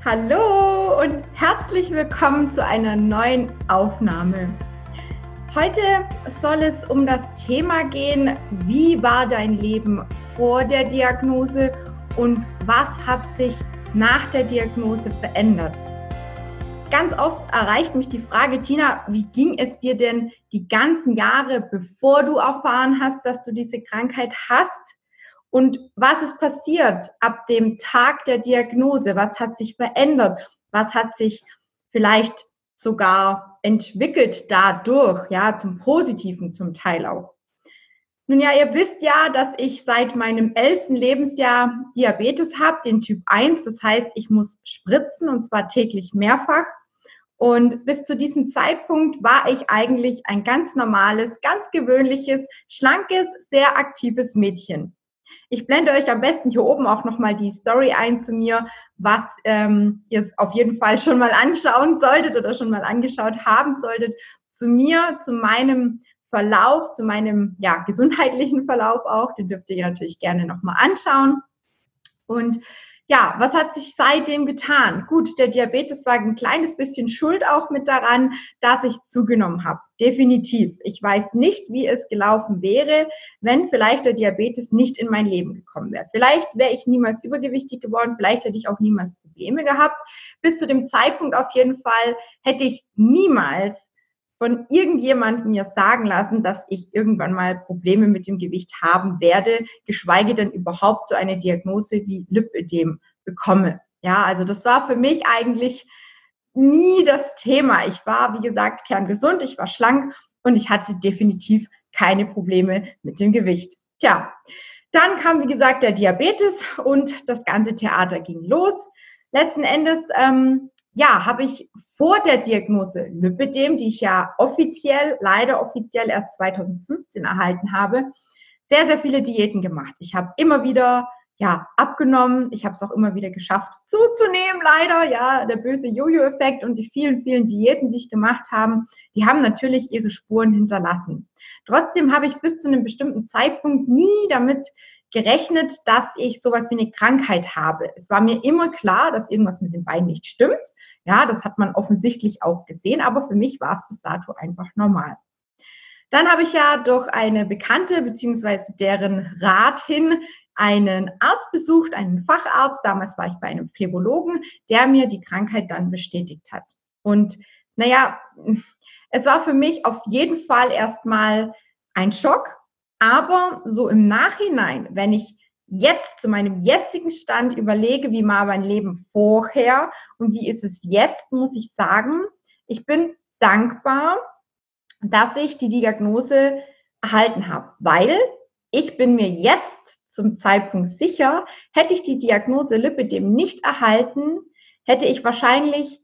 Hallo und herzlich willkommen zu einer neuen Aufnahme. Heute soll es um das Thema gehen, wie war dein Leben vor der Diagnose und was hat sich nach der Diagnose verändert? Ganz oft erreicht mich die Frage, Tina, wie ging es dir denn die ganzen Jahre, bevor du erfahren hast, dass du diese Krankheit hast? Und was ist passiert ab dem Tag der Diagnose? Was hat sich verändert? Was hat sich vielleicht sogar entwickelt dadurch, ja, zum Positiven zum Teil auch? Nun ja, ihr wisst ja, dass ich seit meinem 11. Lebensjahr Diabetes habe, den Typ 1. Das heißt, ich muss spritzen und zwar täglich mehrfach. Und bis zu diesem Zeitpunkt war ich eigentlich ein ganz normales, ganz gewöhnliches, schlankes, sehr aktives Mädchen. Ich blende euch am besten hier oben auch nochmal die Story ein zu mir, was ihr auf jeden Fall schon mal anschauen solltet oder schon mal angeschaut haben solltet. Zu mir, zu meinem Verlauf, zu meinem gesundheitlichen Verlauf auch. Den dürft ihr natürlich gerne nochmal anschauen. Und ja, was hat sich seitdem getan? Gut, der Diabetes war ein kleines bisschen schuld auch mit daran, dass ich zugenommen habe. Definitiv. Ich weiß nicht, wie es gelaufen wäre, wenn vielleicht der Diabetes nicht in mein Leben gekommen wäre. Vielleicht wäre ich niemals übergewichtig geworden, vielleicht hätte ich auch niemals Probleme gehabt. Bis zu dem Zeitpunkt auf jeden Fall hätte ich niemals von irgendjemandem mir sagen lassen, dass ich irgendwann mal Probleme mit dem Gewicht haben werde, geschweige denn überhaupt so eine Diagnose wie Lipödem bekomme. Ja, also das war für mich eigentlich nie das Thema. Ich war, wie gesagt, kerngesund, ich war schlank und ich hatte definitiv keine Probleme mit dem Gewicht. Tja, dann kam, wie gesagt, der Diabetes und das ganze Theater ging los. Letzten Endes habe ich vor der Diagnose Lipödem, die ich ja leider offiziell erst 2015 erhalten habe, sehr, sehr viele Diäten gemacht. Ich habe immer wieder abgenommen. Ich habe es auch immer wieder geschafft zuzunehmen, leider. Ja, der böse Jojo-Effekt und die vielen, vielen Diäten, die ich gemacht habe, die haben natürlich ihre Spuren hinterlassen. Trotzdem habe ich bis zu einem bestimmten Zeitpunkt nie damit gerechnet, dass ich sowas wie eine Krankheit habe. Es war mir immer klar, dass irgendwas mit den Beinen nicht stimmt. Ja, das hat man offensichtlich auch gesehen, aber für mich war es bis dato einfach normal. Dann habe ich ja durch eine Bekannte beziehungsweise deren Rat hin einen Arzt besucht, einen Facharzt. Damals war ich bei einem Phlebologen, der mir die Krankheit dann bestätigt hat. Und naja, es war für mich auf jeden Fall erstmal ein Schock. Aber so im Nachhinein, wenn ich jetzt zu meinem jetzigen Stand überlege, wie war mein Leben vorher und wie ist es jetzt, muss ich sagen, ich bin dankbar, dass ich die Diagnose erhalten habe, weil ich bin mir jetzt zum Zeitpunkt sicher, hätte ich die Diagnose Lipödem nicht erhalten, hätte ich wahrscheinlich,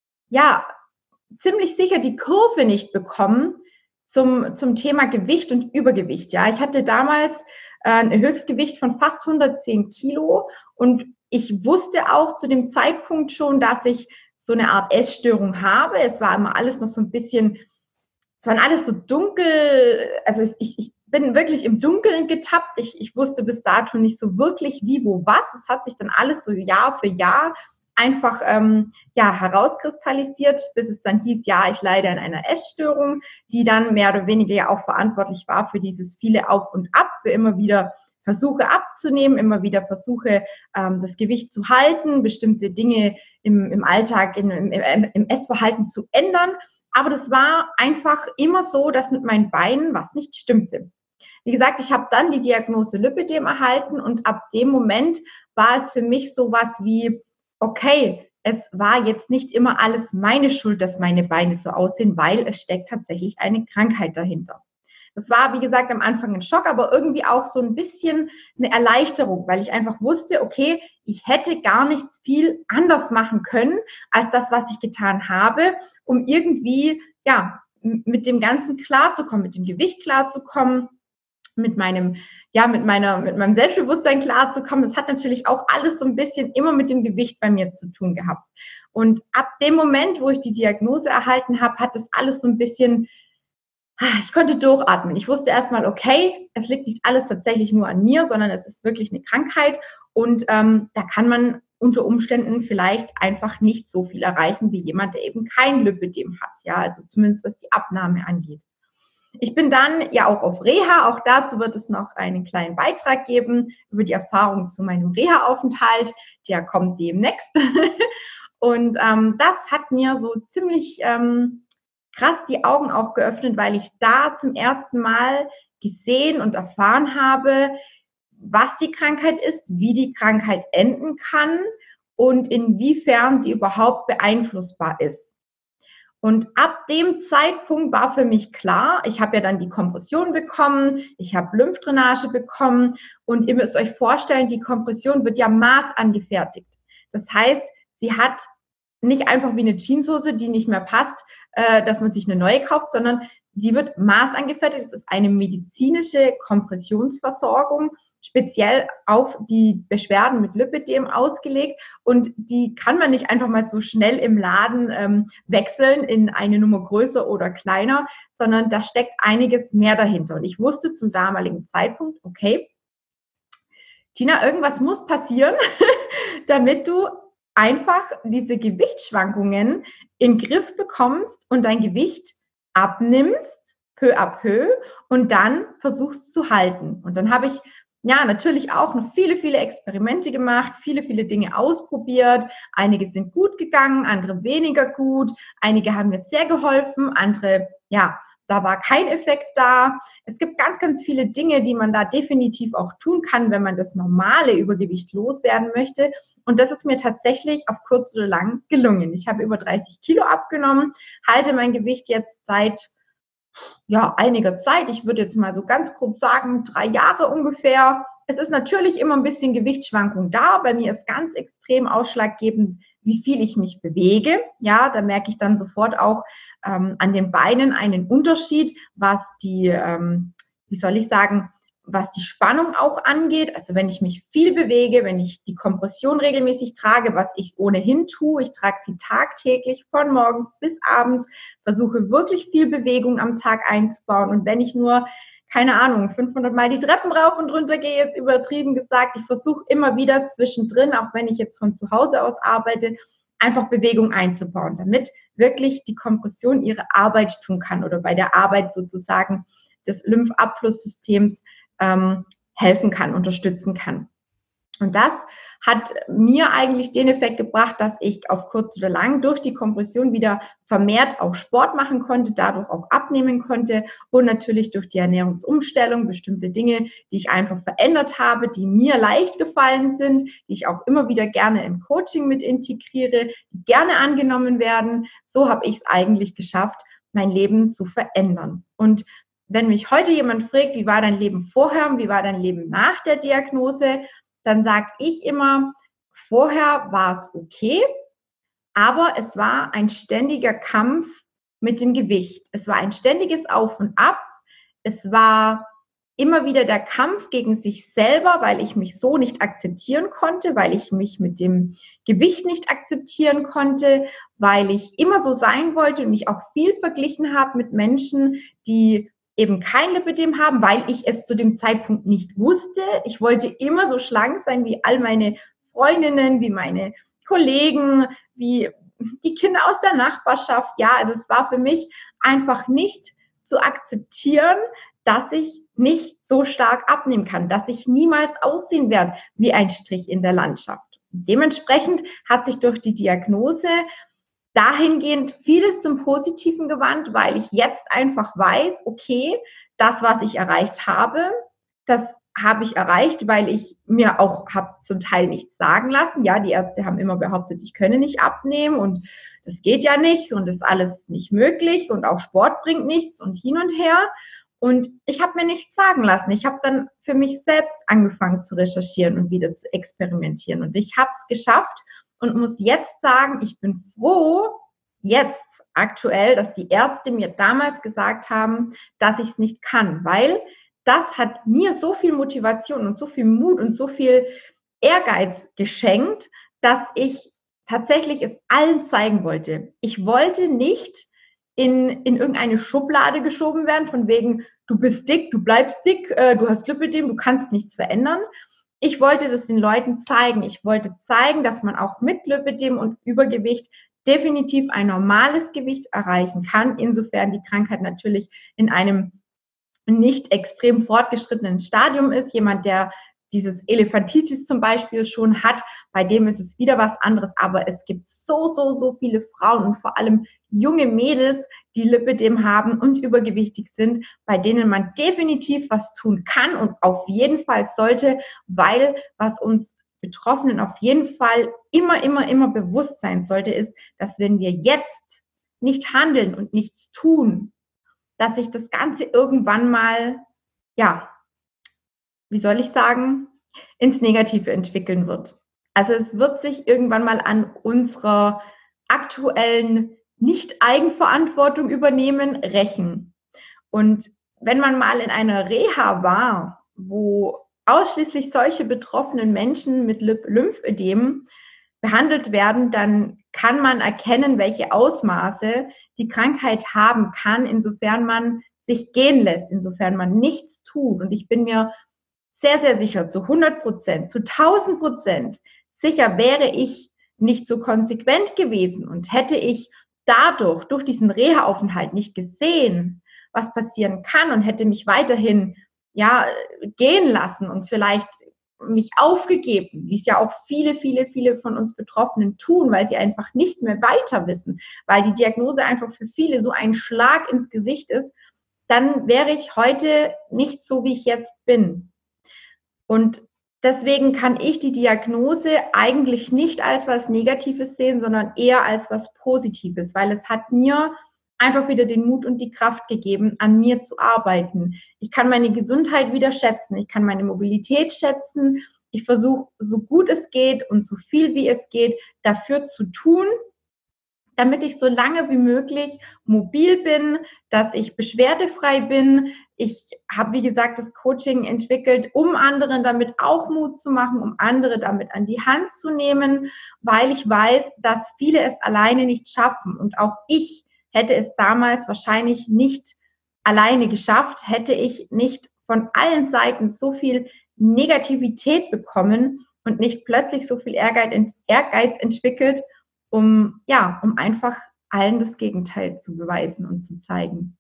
ziemlich sicher die Kurve nicht bekommen zum Thema Gewicht und Übergewicht. Ja, ich hatte damals ein Höchstgewicht von fast 110 Kilo und ich wusste auch zu dem Zeitpunkt schon, dass ich so eine Art Essstörung habe. Es war immer alles noch so ein bisschen, es war alles so dunkel, also ich bin wirklich im Dunkeln getappt. Ich wusste bis dato nicht so wirklich wie, wo, was. Es hat sich dann alles so Jahr für Jahr einfach herauskristallisiert, bis es dann hieß, ja, ich leide an einer Essstörung, die dann mehr oder weniger ja auch verantwortlich war für dieses viele Auf und Ab, für immer wieder Versuche abzunehmen, immer wieder Versuche, das Gewicht zu halten, bestimmte Dinge im Alltag, im Essverhalten zu ändern. Aber das war einfach immer so, dass mit meinen Beinen was nicht stimmte. Wie gesagt, ich habe dann die Diagnose Lipödem erhalten und ab dem Moment war es für mich sowas wie, okay, es war jetzt nicht immer alles meine Schuld, dass meine Beine so aussehen, weil es steckt tatsächlich eine Krankheit dahinter. Das war, wie gesagt, am Anfang ein Schock, aber irgendwie auch so ein bisschen eine Erleichterung, weil ich einfach wusste, okay, ich hätte gar nichts viel anders machen können, als das, was ich getan habe, um irgendwie, mit dem Ganzen klarzukommen, mit dem Gewicht klarzukommen, mit meinem Selbstbewusstsein klarzukommen. Das hat natürlich auch alles so ein bisschen immer mit dem Gewicht bei mir zu tun gehabt. Und ab dem Moment, wo ich die Diagnose erhalten habe, hat das alles so ein bisschen, ich konnte durchatmen. Ich wusste erstmal, okay, es liegt nicht alles tatsächlich nur an mir, sondern es ist wirklich eine Krankheit und da kann man unter Umständen vielleicht einfach nicht so viel erreichen wie jemand, der eben kein Lipödem hat. Ja, also zumindest was die Abnahme angeht. Ich bin dann ja auch auf Reha, auch dazu wird es noch einen kleinen Beitrag geben über die Erfahrung zu meinem Reha-Aufenthalt, der kommt demnächst. Und das hat mir so ziemlich krass die Augen auch geöffnet, weil ich da zum ersten Mal gesehen und erfahren habe, was die Krankheit ist, wie die Krankheit enden kann und inwiefern sie überhaupt beeinflussbar ist. Und ab dem Zeitpunkt war für mich klar, ich habe ja dann die Kompression bekommen, ich habe Lymphdrainage bekommen und ihr müsst euch vorstellen, die Kompression wird ja maßangefertigt. Das heißt, sie hat nicht einfach wie eine Jeanshose, die nicht mehr passt, dass man sich eine neue kauft, sondern sie wird maßangefertigt. Das ist eine medizinische Kompressionsversorgung, speziell auf die Beschwerden mit Lipödem ausgelegt. Und die kann man nicht einfach mal so schnell im Laden wechseln in eine Nummer größer oder kleiner, sondern da steckt einiges mehr dahinter. Und ich wusste zum damaligen Zeitpunkt, okay, Tina, irgendwas muss passieren, damit du einfach diese Gewichtsschwankungen in den Griff bekommst und dein Gewicht abnimmst, peu à peu, und dann versuchst zu halten. Und dann habe ich ja natürlich auch noch viele, viele Experimente gemacht, viele, viele Dinge ausprobiert. Einige sind gut gegangen, andere weniger gut. Einige haben mir sehr geholfen, andere, ja, da war kein Effekt da. Es gibt ganz, ganz viele Dinge, die man da definitiv auch tun kann, wenn man das normale Übergewicht loswerden möchte. Und das ist mir tatsächlich auf kurz oder lang gelungen. Ich habe über 30 Kilo abgenommen, halte mein Gewicht jetzt seit einiger Zeit. Ich würde jetzt mal so ganz grob sagen, 3 Jahre ungefähr. Es ist natürlich immer ein bisschen Gewichtsschwankung da. Bei mir ist ganz extrem ausschlaggebend, wie viel ich mich bewege. Ja, da merke ich dann sofort auch an den Beinen einen Unterschied, was die, was die Spannung auch angeht. Also wenn ich mich viel bewege, wenn ich die Kompression regelmäßig trage, was ich ohnehin tue, ich trage sie tagtäglich von morgens bis abends, versuche wirklich viel Bewegung am Tag einzubauen. Und wenn ich nur, keine Ahnung, 500 Mal die Treppen rauf und runter gehe, jetzt übertrieben gesagt, ich versuche immer wieder zwischendrin, auch wenn ich jetzt von zu Hause aus arbeite, einfach Bewegung einzubauen, damit wirklich die Kompression ihre Arbeit tun kann oder bei der Arbeit sozusagen des Lymphabflusssystems helfen kann, unterstützen kann. Und das hat mir eigentlich den Effekt gebracht, dass ich auf kurz oder lang durch die Kompression wieder vermehrt auch Sport machen konnte, dadurch auch abnehmen konnte und natürlich durch die Ernährungsumstellung bestimmte Dinge, die ich einfach verändert habe, die mir leicht gefallen sind, die ich auch immer wieder gerne im Coaching mit integriere, die gerne angenommen werden. So habe ich es eigentlich geschafft, mein Leben zu verändern. Und wenn mich heute jemand fragt, wie war dein Leben vorher und wie war dein Leben nach der Diagnose, dann sage ich immer, vorher war es okay, aber es war ein ständiger Kampf mit dem Gewicht. Es war ein ständiges Auf und Ab. Es war immer wieder der Kampf gegen sich selber, weil ich mich so nicht akzeptieren konnte, weil ich mich mit dem Gewicht nicht akzeptieren konnte, weil ich immer so sein wollte und mich auch viel verglichen habe mit Menschen, die eben kein Lipödem haben, weil ich es zu dem Zeitpunkt nicht wusste. Ich wollte immer so schlank sein wie all meine Freundinnen, wie meine Kollegen, wie die Kinder aus der Nachbarschaft. Ja, also es war für mich einfach nicht zu akzeptieren, dass ich nicht so stark abnehmen kann, dass ich niemals aussehen werde wie ein Strich in der Landschaft. Dementsprechend hat sich durch die Diagnose dahingehend vieles zum Positiven gewandt, weil ich jetzt einfach weiß, okay, das, was ich erreicht habe, das habe ich erreicht, weil ich mir auch habe zum Teil nichts sagen lassen. Ja, die Ärzte haben immer behauptet, ich könne nicht abnehmen und das geht ja nicht und das ist alles nicht möglich und auch Sport bringt nichts und hin und her. Und ich habe mir nichts sagen lassen. Ich habe dann für mich selbst angefangen zu recherchieren und wieder zu experimentieren. Und ich habe es geschafft und muss jetzt sagen, ich bin froh, jetzt aktuell, dass die Ärzte mir damals gesagt haben, dass ich es nicht kann, weil das hat mir so viel Motivation und so viel Mut und so viel Ehrgeiz geschenkt, dass ich tatsächlich es allen zeigen wollte. Ich wollte nicht in irgendeine Schublade geschoben werden, von wegen, du bist dick, du bleibst dick, du hast Lipödem, du kannst nichts verändern. ich wollte das den Leuten zeigen. Ich wollte zeigen, dass man auch mit Lipödem und Übergewicht definitiv ein normales Gewicht erreichen kann, insofern die Krankheit natürlich in einem nicht extrem fortgeschrittenen Stadium ist. Jemand, der dieses Elefantitis zum Beispiel schon hat, bei dem ist es wieder was anderes. Aber es gibt so viele Frauen und vor allem junge Mädels, die Lipödem haben und übergewichtig sind, bei denen man definitiv was tun kann und auf jeden Fall sollte, weil was uns Betroffenen auf jeden Fall immer bewusst sein sollte, ist, dass wenn wir jetzt nicht handeln und nichts tun, dass sich das Ganze irgendwann mal, ja, wie soll ich sagen, ins Negative entwickeln wird. Also es wird sich irgendwann mal an unserer aktuellen Nicht-Eigenverantwortung übernehmen, rächen. Und wenn man mal in einer Reha war, wo ausschließlich solche betroffenen Menschen mit Lymphödem behandelt werden, dann kann man erkennen, welche Ausmaße die Krankheit haben kann, insofern man sich gehen lässt, insofern man nichts tut. Und ich bin mir sehr sicher, zu 100%, zu 1000% sicher wäre ich nicht so konsequent gewesen und hätte ich dadurch, durch diesen Reha-Aufenthalt nicht gesehen, was passieren kann und hätte mich weiterhin gehen lassen und vielleicht mich aufgegeben, wie es ja auch viele von uns Betroffenen tun, weil sie einfach nicht mehr weiter wissen, weil die Diagnose einfach für viele so ein Schlag ins Gesicht ist, dann wäre ich heute nicht so, wie ich jetzt bin. Und deswegen kann ich die Diagnose eigentlich nicht als was Negatives sehen, sondern eher als was Positives, weil es hat mir einfach wieder den Mut und die Kraft gegeben, an mir zu arbeiten. Ich kann meine Gesundheit wieder schätzen, ich kann meine Mobilität schätzen. Ich versuche, so gut es geht und so viel wie es geht, dafür zu tun, damit ich so lange wie möglich mobil bin, dass ich beschwerdefrei bin. Ich habe, wie gesagt, das Coaching entwickelt, um anderen damit auch Mut zu machen, um andere damit an die Hand zu nehmen, weil ich weiß, dass viele es alleine nicht schaffen. Und auch ich hätte es damals wahrscheinlich nicht alleine geschafft, hätte ich nicht von allen Seiten so viel Negativität bekommen und nicht plötzlich so viel Ehrgeiz entwickelt, um einfach allen das Gegenteil zu beweisen und zu zeigen.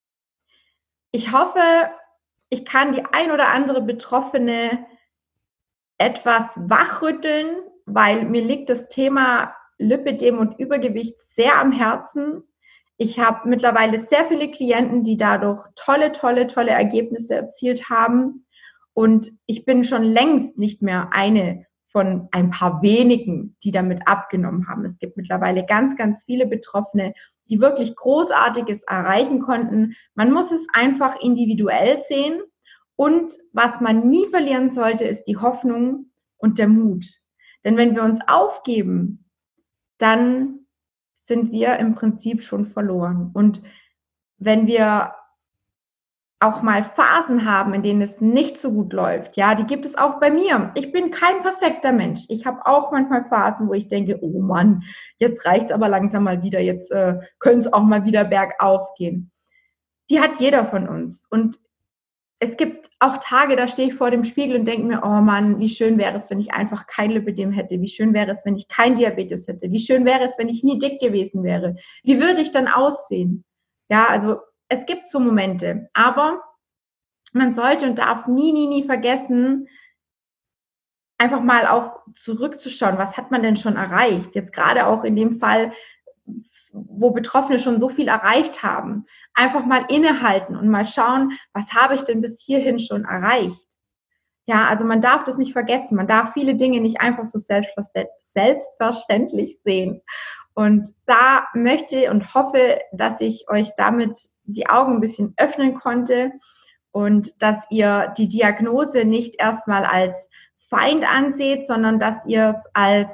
Ich hoffe, ich kann die ein oder andere Betroffene etwas wachrütteln, weil mir liegt das Thema Lipödem und Übergewicht sehr am Herzen. Ich habe mittlerweile sehr viele Klienten, die dadurch tolle Ergebnisse erzielt haben. Und ich bin schon längst nicht mehr eine von ein paar wenigen, die damit abgenommen haben. Es gibt mittlerweile ganz viele Betroffene, die wirklich Großartiges erreichen konnten. Man muss es einfach individuell sehen. Und was man nie verlieren sollte, ist die Hoffnung und der Mut. Denn wenn wir uns aufgeben, dann sind wir im Prinzip schon verloren. Und wenn wir auch mal Phasen haben, in denen es nicht so gut läuft, ja, die gibt es auch bei mir. Ich bin kein perfekter Mensch. Ich habe auch manchmal Phasen, wo ich denke, oh Mann, jetzt reicht's aber langsam mal wieder, jetzt könnte es auch mal wieder bergauf gehen. Die hat jeder von uns. Und es gibt auch Tage, da stehe ich vor dem Spiegel und denke mir, oh Mann, wie schön wäre es, wenn ich einfach kein Lipödem hätte. Wie schön wäre es, wenn ich kein Diabetes hätte. Wie schön wäre es, wenn ich nie dick gewesen wäre. Wie würde ich dann aussehen? Ja, also es gibt so Momente, aber man sollte und darf nie vergessen, einfach mal auch zurückzuschauen, was hat man denn schon erreicht? Jetzt gerade auch in dem Fall, wo Betroffene schon so viel erreicht haben. Einfach mal innehalten und mal schauen, was habe ich denn bis hierhin schon erreicht? Ja, also man darf das nicht vergessen. Man darf viele Dinge nicht einfach so selbstverständlich sehen. Und da möchte und hoffe, dass ich euch damit die Augen ein bisschen öffnen konnte und dass ihr die Diagnose nicht erstmal als Feind anseht, sondern dass ihr es als,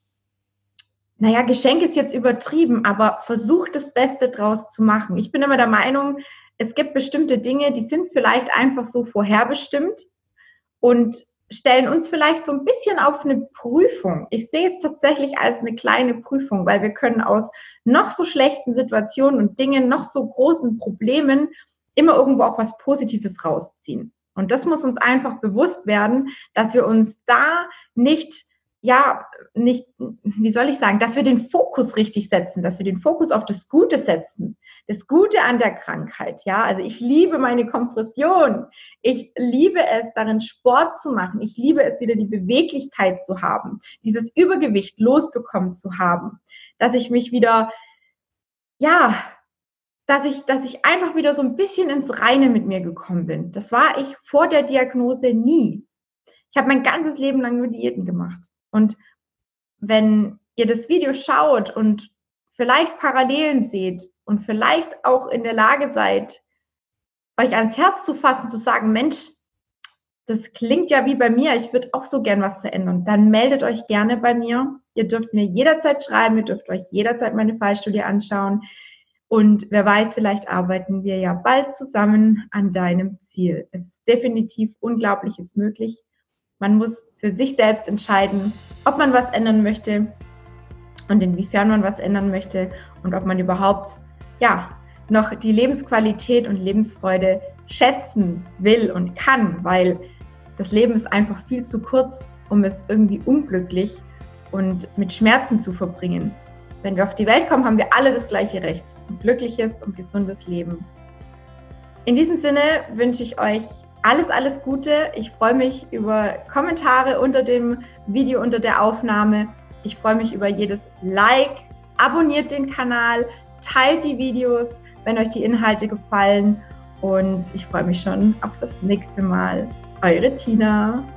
Geschenk ist jetzt übertrieben, aber versucht das Beste draus zu machen. Ich bin immer der Meinung, es gibt bestimmte Dinge, die sind vielleicht einfach so vorherbestimmt und stellen uns vielleicht so ein bisschen auf eine Prüfung. Ich sehe es tatsächlich als eine kleine Prüfung, weil wir können aus noch so schlechten Situationen und Dingen, noch so großen Problemen immer irgendwo auch was Positives rausziehen. Und das muss uns einfach bewusst werden, dass wir uns da nicht, wie soll ich sagen, dass wir den Fokus richtig setzen, dass wir den Fokus auf das Gute setzen. Das Gute an der Krankheit, ja, also ich liebe meine Kompression. Ich liebe es, darin Sport zu machen. Ich liebe es, wieder die Beweglichkeit zu haben, dieses Übergewicht losbekommen zu haben, dass ich mich wieder, dass ich einfach wieder so ein bisschen ins Reine mit mir gekommen bin. Das war ich vor der Diagnose nie. Ich habe mein ganzes Leben lang nur Diäten gemacht. Und wenn ihr das Video schaut und vielleicht Parallelen seht und vielleicht auch in der Lage seid, euch ans Herz zu fassen, zu sagen, Mensch, das klingt ja wie bei mir, ich würde auch so gern was verändern, dann meldet euch gerne bei mir. Ihr dürft mir jederzeit schreiben, ihr dürft euch jederzeit meine Fallstudie anschauen. Und wer weiß, vielleicht arbeiten wir ja bald zusammen an deinem Ziel. Es ist definitiv Unglaubliches möglich. Man muss für sich selbst entscheiden, ob man was ändern möchte und inwiefern man was ändern möchte und ob man überhaupt noch die Lebensqualität und Lebensfreude schätzen will und kann, weil das Leben ist einfach viel zu kurz, um es irgendwie unglücklich und mit Schmerzen zu verbringen. Wenn wir auf die Welt kommen, haben wir alle das gleiche Recht, ein glückliches und gesundes Leben. In diesem Sinne wünsche ich euch alles Gute. Ich freue mich über Kommentare unter dem Video, unter der Aufnahme. Ich freue mich über jedes Like. Abonniert den Kanal, teilt die Videos, wenn euch die Inhalte gefallen. Und ich freue mich schon auf das nächste Mal. Eure Tina.